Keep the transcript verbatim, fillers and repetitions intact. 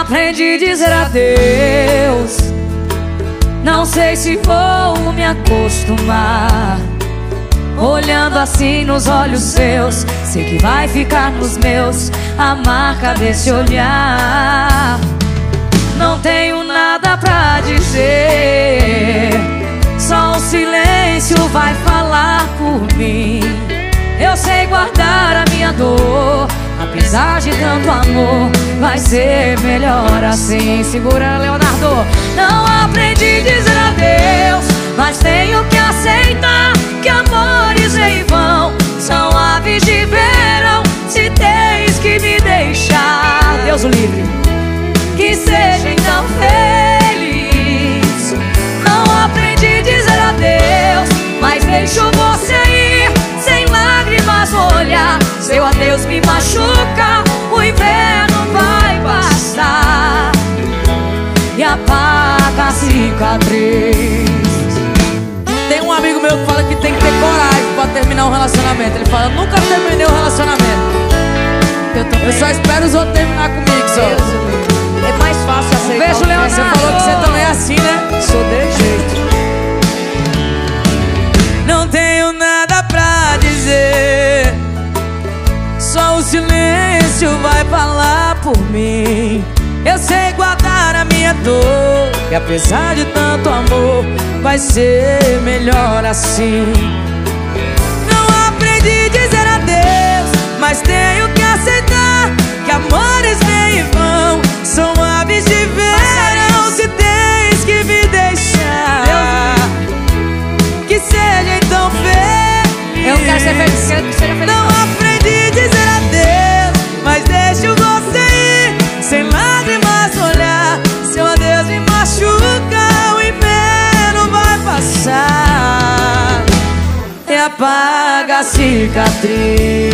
aprendi a dizer adeus. Não sei se vou me acostumar. Olhando assim nos olhos seus, sei que vai ficar nos meus a marca desse olhar. Não tenho nada pra dizer, só o silêncio vai falar por mim. Eu sei guardar a minha dor, apesar de tanto amor, vai ser melhor assim. Segura, Leonardo. Não aprendi a dizer adeus, mas tenho que aceitar que amores em vão são aves de verão. Se tens que me deixar, Deus o livre, que seja então feliz. Não aprendi a dizer adeus, mas deixo você ir sem lágrimas no olhar. Seu adeus me machuca, o inverno vai passar e apaga a cicatriz. Tem um amigo meu que fala que tem que ter coragem pra terminar um relacionamento. Ele fala, eu nunca terminei um relacionamento. Eu, também. Eu só espero os outros terminar comigo só. É mais fácil aceitar. Vejo o Leonardo. Você falou que você também é assim, né? Sou desse jeito. Não tenho nada pra dizer, só o silêncio vai falar por mim. Eu sei guardar a minha dor, e apesar de tanto amor, vai ser melhor assim. Não aprendi a dizer adeus, mas tenho que aceitar que amores vêm e vão, são aves de verão. Se tens que me deixar, que seja então feliz. Eu quero ser feliz, quero que seja feliz. Não aprendi a dizer adeus, mas deixo você ir sem lágrimas no olhar. Seu adeus me machuca, o inverno vai passar e apaga a cicatriz.